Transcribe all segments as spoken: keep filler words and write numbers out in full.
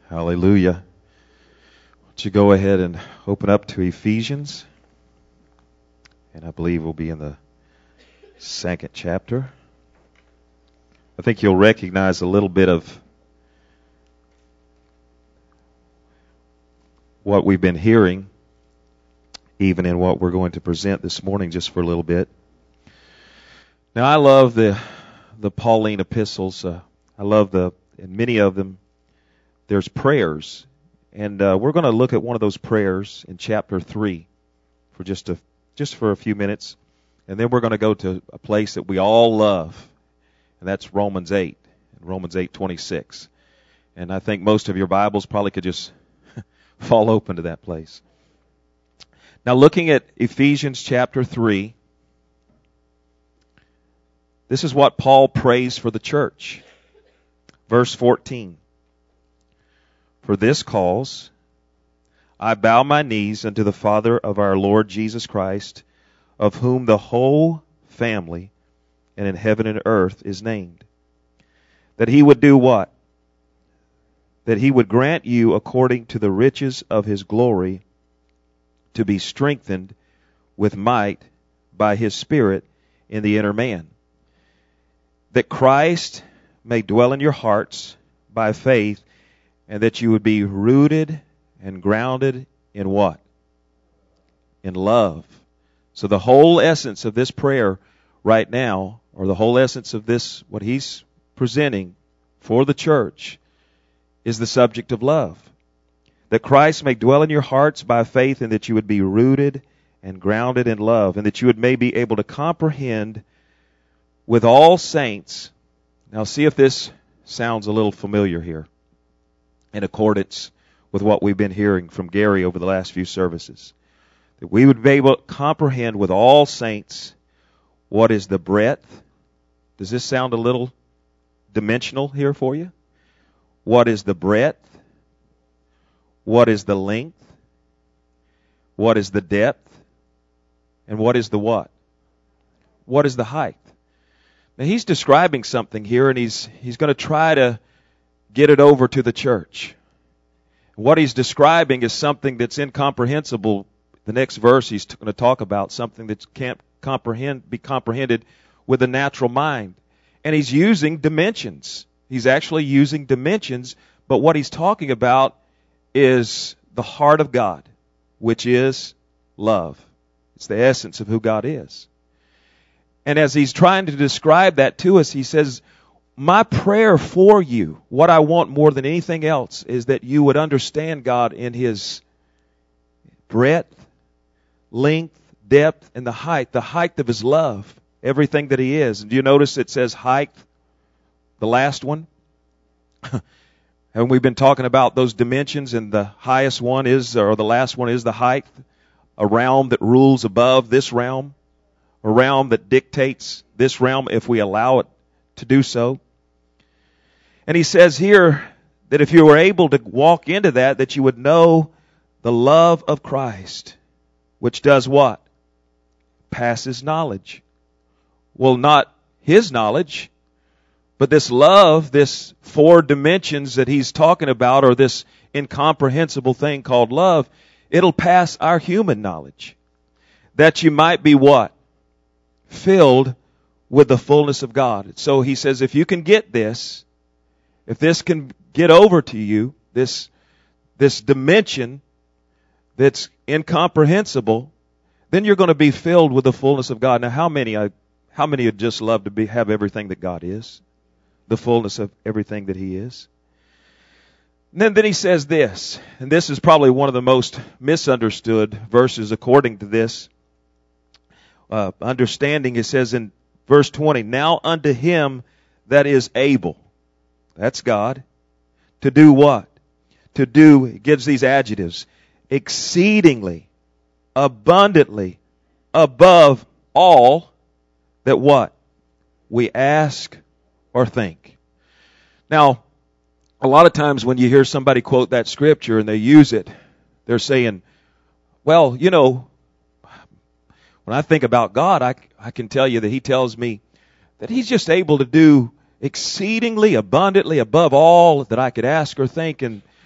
Hallelujah. Why don't you go ahead and open up to Ephesians? And I believe we'll be in the second chapter. I think you'll recognize a little bit of what we've been hearing, even in what we're going to present this morning just for a little bit. Now, I love the the Pauline epistles. Uh, I love the, and many of them, there's prayers. And uh, we're going to look at one of those prayers in chapter three for just a just for a few minutes. And then we're going to go to a place that we all love, and that's Romans eight, Romans eight twenty-six. And I think most of your Bibles probably could just fall open to that place. Now, looking at Ephesians chapter three, this is what Paul prays for the church. Verse fourteen. For this cause I bow my knees unto the Father of our Lord Jesus Christ, of whom the whole family and in heaven and earth is named. That he would do what? That he would grant you according to the riches of his glory to be strengthened with might by his Spirit in the inner man. That Christ may dwell in your hearts by faith, and that you would be rooted and grounded in what? In love. So the whole essence of this prayer right now, or the whole essence of this, what he's presenting for the church, is the subject of love. That Christ may dwell in your hearts by faith, and that you would be rooted and grounded in love, and that you would may be able to comprehend with all saints. Now see if this sounds a little familiar here, in accordance with what we've been hearing from Gary over the last few services. That we would be able to comprehend with all saints what is the breadth. Does this sound a little dimensional here for you? What is the breadth? What is the length? What is the depth? And what is the what? What is the height? Now he's describing something here, and he's he's going to try to get it over to the church. What he's describing is something that's incomprehensible. The next verse he's going to talk about something that can't comprehend be comprehended with a natural mind. And he's using dimensions. He's actually using dimensions, but what he's talking about is the heart of God, which is love. It's the essence of who God is. And as he's trying to describe that to us, he says, my prayer for you, what I want more than anything else, is that you would understand God in his breadth, length, depth, and the height, the height of his love, everything that he is. And do you notice it says height, the last one? And we've been talking about those dimensions, and the highest one is, or the last one is the height, a realm that rules above this realm, a realm that dictates this realm if we allow it to do so. And he says here that if you were able to walk into that, that you would know the love of Christ, which does what? Passes knowledge. Well, not his knowledge, but this love, this four dimensions that he's talking about, or this incomprehensible thing called love, it'll pass our human knowledge. That you might be what? Filled with the fullness of God. So he says, if you can get this, if this can get over to you, this this dimension that's incomprehensible, then you're going to be filled with the fullness of God. Now, how many I, how many would just love to be have everything that God is, the fullness of everything that He is? And then, then he says this, and this is probably one of the most misunderstood verses according to this uh, understanding. It says in verse twenty, now unto him that is able, that's God, to do what? To do, it gives these adjectives, exceedingly, abundantly, above all that what? We ask or think. Now, a lot of times when you hear somebody quote that scripture and they use it, they're saying, well, you know, when I think about God, I, I can tell you that He tells me that He's just able to do exceedingly abundantly above all that I could ask or think. And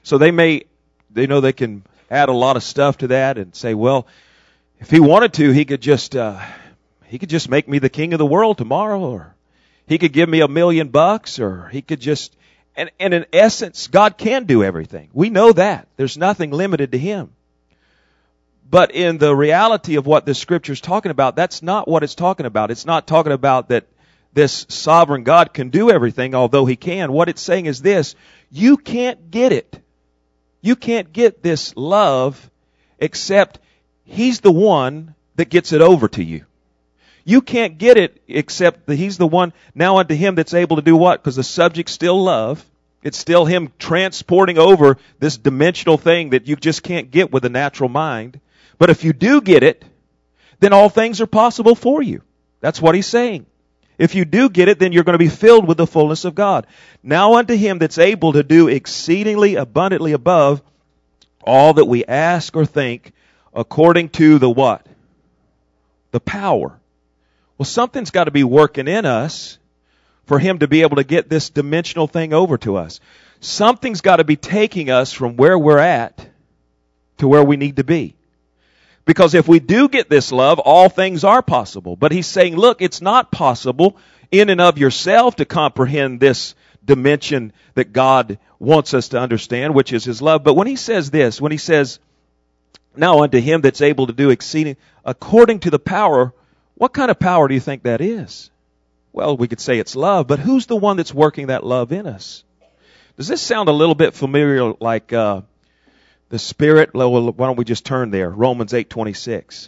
So they may, they know they can add a lot of stuff to that and say, well, if he wanted to, he could just, uh, he could just make me the king of the world tomorrow, or he could give me a million bucks, or he could just, and, and in essence, God can do everything. We know that. There's nothing limited to him. But in the reality of what this scripture is talking about, that's not what it's talking about. It's not talking about that this sovereign God can do everything, although he can. What it's saying is this: you can't get it. You can't get this love except he's the one that gets it over to you. You can't get it except that he's the one. Now unto him that's able to do what? Because the subject's still love. It's still him transporting over this dimensional thing that you just can't get with a natural mind. But if you do get it, then all things are possible for you. That's what he's saying. If you do get it, then you're going to be filled with the fullness of God. Now unto him that's able to do exceedingly abundantly above all that we ask or think, according to the what? The power. Well, something's got to be working in us for him to be able to get this dimensional thing over to us. Something's got to be taking us from where we're at to where we need to be. Because if we do get this love, all things are possible. But he's saying, look, it's not possible in and of yourself to comprehend this dimension that God wants us to understand, which is his love. But when he says this, when he says, now unto him that's able to do exceeding according to the power, what kind of power do you think that is? Well, we could say it's love, but who's the one that's working that love in us? Does this sound a little bit familiar like uh the Spirit? Well, why don't we just turn there? Romans eight twenty-six.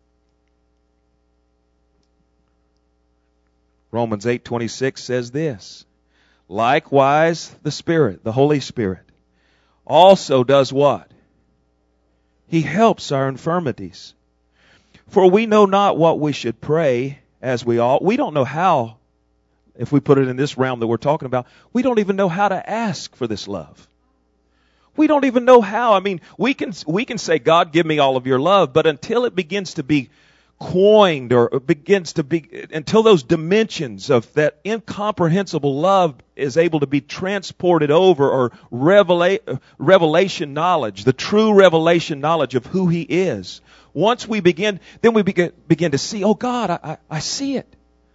Romans eight twenty-six says this: likewise, the Spirit, the Holy Spirit, also does what? He helps our infirmities. For we know not what we should pray as we ought. We don't know how, if we put it in this realm that we're talking about, we don't even know how to ask for this love. We don't even know how. I mean, we can we can say, God, give me all of your love, but until it begins to be coined or begins to be, until those dimensions of that incomprehensible love is able to be transported over, or revela- revelation knowledge, the true revelation knowledge of who he is. Once we begin, then we begin, begin to see, oh God, I, I, I see it.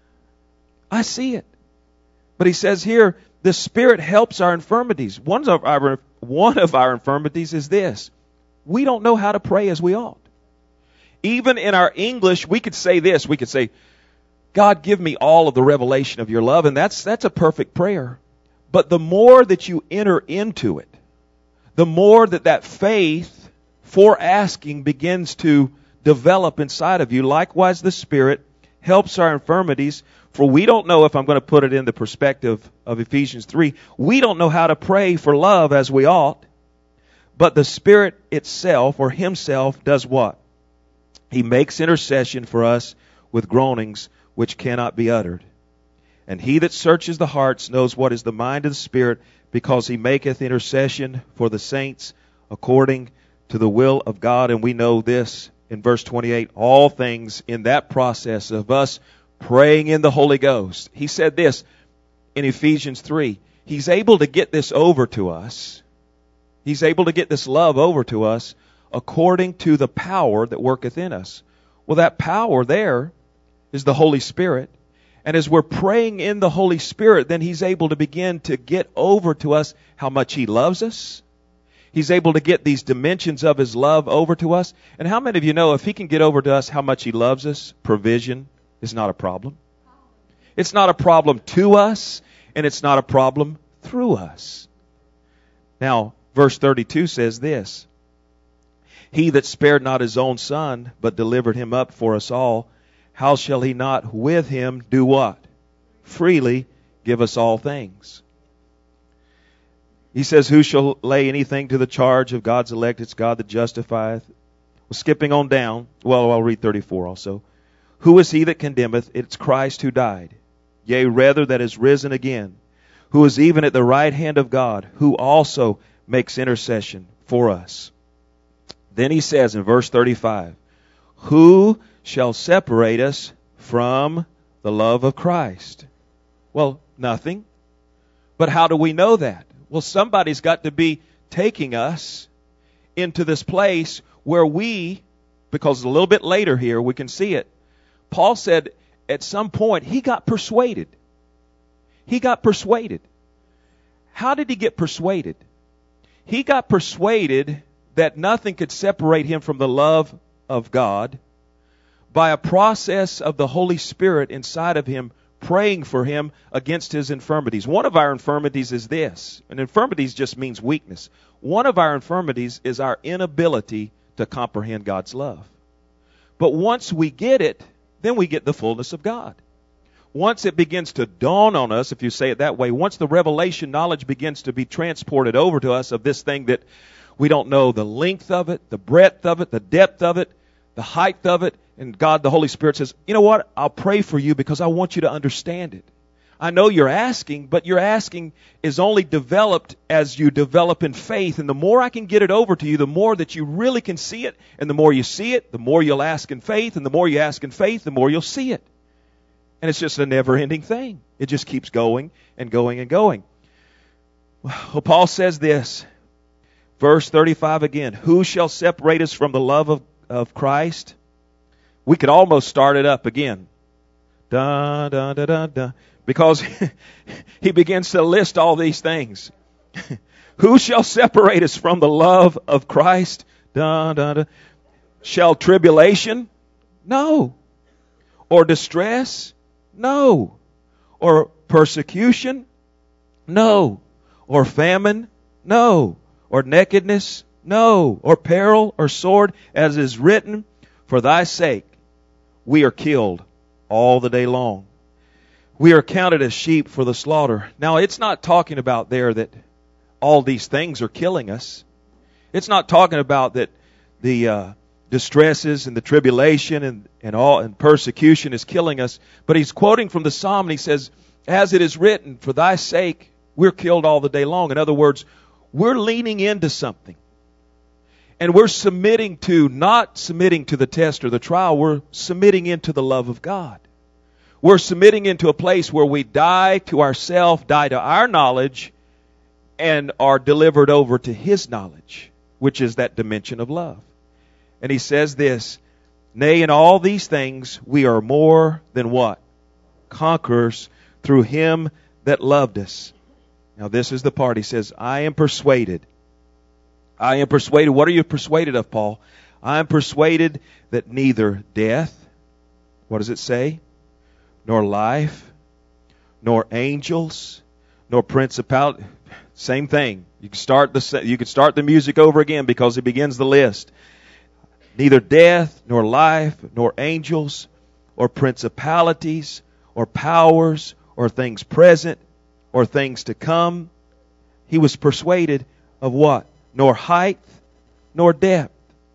I see it. But he says here, the Spirit helps our infirmities. One of our, one of our infirmities is this: we don't know how to pray as we ought. Even in our English, we could say this. We could say, God, give me all of the revelation of your love. And that's, that's a perfect prayer. But the more that you enter into it, the more that that faith for asking begins to develop inside of you. Likewise, the Spirit helps our infirmities. For we don't know, if I'm going to put it in the perspective of Ephesians three, we don't know how to pray for love as we ought. But the Spirit itself, or himself, does what? He makes intercession for us with groanings which cannot be uttered. And he that searches the hearts knows what is the mind of the Spirit, because he maketh intercession for the saints according to the will of God. And we know this in verse twenty-eight, all things in that process of us praying in the Holy Ghost. He said this in Ephesians three. He's able to get this over to us. He's able to get this love over to us according to the power that worketh in us. Well, that power there is the Holy Spirit. And as we're praying in the Holy Spirit, then he's able to begin to get over to us how much he loves us. He's able to get these dimensions of his love over to us. And how many of you know, if he can get over to us how much he loves us, provision is not a problem. It's not a problem to us, and it's not a problem through us. Now, verse thirty-two says this: he that spared not his own son, but delivered him up for us all, how shall he not with him do what? Freely give us all things. He says, who shall lay anything to the charge of God's elect? It's God that justifieth. Well, skipping on down, well, I'll read thirty-four also. Who is he that condemneth? It's Christ who died, yea, rather that is risen again, who is even at the right hand of God, who also makes intercession for us. Then he says in verse thirty-five, who shall separate us from the love of Christ? Well, nothing. But how do we know that? Well, somebody's got to be taking us into this place where we, because a little bit later here we can see it, Paul said at some point he got persuaded. He got persuaded. How did he get persuaded? He got persuaded that nothing could separate him from the love of God by a process of the Holy Spirit inside of him praying for him against his infirmities. One of our infirmities is this. And infirmities just means weakness. One of our infirmities is our inability to comprehend God's love. But once we get it, then we get the fullness of God. Once it begins to dawn on us, if you say it that way, once the revelation knowledge begins to be transported over to us of this thing that we don't know the length of it, the breadth of it, the depth of it, the height of it, and God, the Holy Spirit says, you know what? I'll pray for you because I want you to understand it. I know you're asking, but your asking is only developed as you develop in faith. And the more I can get it over to you, the more that you really can see it. And the more you see it, the more you'll ask in faith. And the more you ask in faith, the more you'll see it. And it's just a never-ending thing. It just keeps going and going and going. Well, Paul says this, verse thirty-five again, who shall separate us from the love of, of Christ? We could almost start it up again. Da, da, da, da, da. Because he begins to list all these things. Who shall separate us from the love of Christ? Da, da, da. Shall tribulation? No. Or distress? No. Or persecution? No. Or famine? No. Or nakedness? No. Or peril? Or sword? As is written, for thy sake we are killed all the day long. We are counted as sheep for the slaughter. Now, it's not talking about there that all these things are killing us. It's not talking about that the uh, distresses and the tribulation and, and all and persecution is killing us. But he's quoting from the Psalm and he says, as it is written, for thy sake we're killed all the day long. In other words, we're leaning into something. And we're submitting to, not submitting to the test or the trial, we're submitting into the love of God. We're submitting into a place where we die to ourself, die to our knowledge, and are delivered over to His knowledge, which is that dimension of love. And he says this, nay, in all these things we are more than what? Conquerors through Him that loved us. Now this is the part. He says, I am persuaded. I am persuaded. What are you persuaded of, Paul? I am persuaded that neither death, what does it say? Nor life, nor angels, nor principality. Same thing. You can start the you could start the music over again because it begins the list. Neither death, nor life, nor angels, or principalities, or powers, or things present, or things to come. He was persuaded of what? Nor height, nor depth.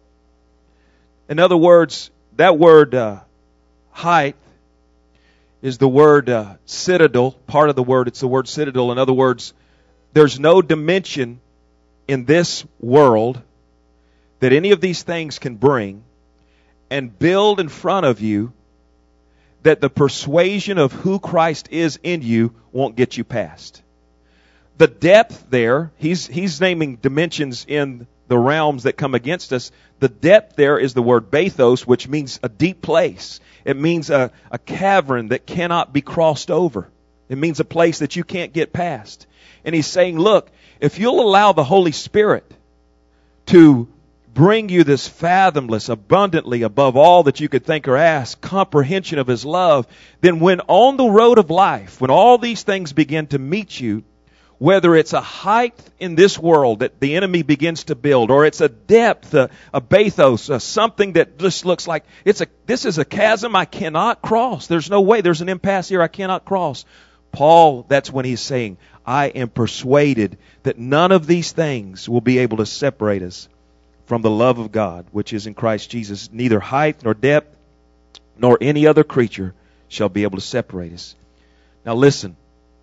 In other words, that word uh, height is the word uh, citadel, part of the word, it's the word citadel. In other words, there's no dimension in this world that any of these things can bring and build in front of you that the persuasion of who Christ is in you won't get you past. The depth there, he's, he's naming dimensions in the realms that come against us. The depth there is the word bathos, which means a deep place. It means a, a cavern that cannot be crossed over. It means a place that you can't get past. And he's saying, look, if you'll allow the Holy Spirit to bring you this fathomless, abundantly above all that you could think or ask, comprehension of His love, then when on the road of life, when all these things begin to meet you, whether it's a height in this world that the enemy begins to build, or it's a depth, a, a bathos, a something that just looks like it's a, this is a chasm I cannot cross. There's no way. There's an impasse here I cannot cross. Paul, that's when he's saying, I am persuaded that none of these things will be able to separate us from the love of God, which is in Christ Jesus. Neither height nor depth nor any other creature shall be able to separate us. Now listen.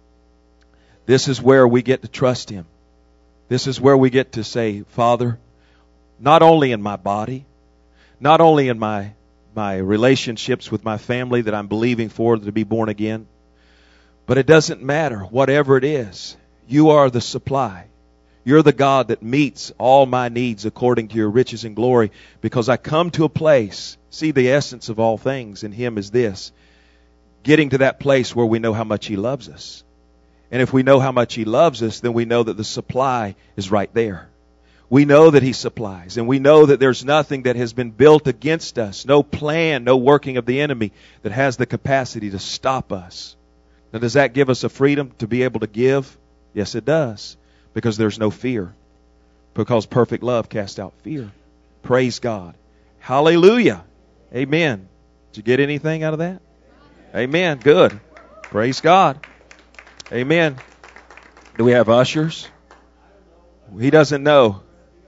This is where we get to trust Him. This is where we get to say, Father, not only in my body, not only in my, my relationships with my family that I'm believing for to be born again, but it doesn't matter. Whatever it is, You are the supply. You're the God that meets all my needs according to your riches and glory, because I come to a place, see, the essence of all things in Him is this, getting to that place where we know how much He loves us. And if we know how much He loves us, then we know that the supply is right there. We know that He supplies, and we know that there's nothing that has been built against us, no plan, no working of the enemy that has the capacity to stop us. Now, does that give us a freedom to be able to give? Yes, it does, because there's no fear, because perfect love casts out fear. Praise God. Hallelujah. Amen. Did you get anything out of that? Amen. Good. Praise God. Amen. Do we have ushers? He doesn't know.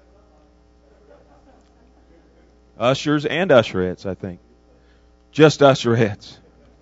Ushers and usherettes, I think. Just usherettes.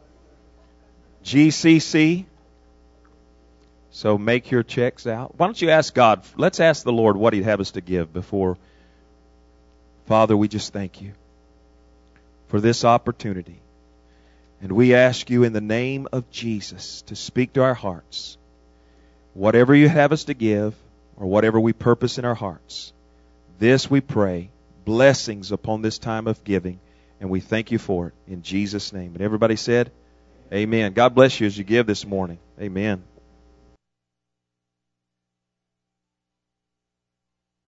G C C. So make your checks out. Why don't you ask God? Let's ask the Lord what He'd have us to give before. Father, we just thank You for this opportunity. And we ask You in the name of Jesus to speak to our hearts. Whatever You have us to give, or whatever we purpose in our hearts, this we pray. Blessings upon this time of giving. And we thank You for it in Jesus' name. And everybody said, amen. God bless you as you give this morning. Amen.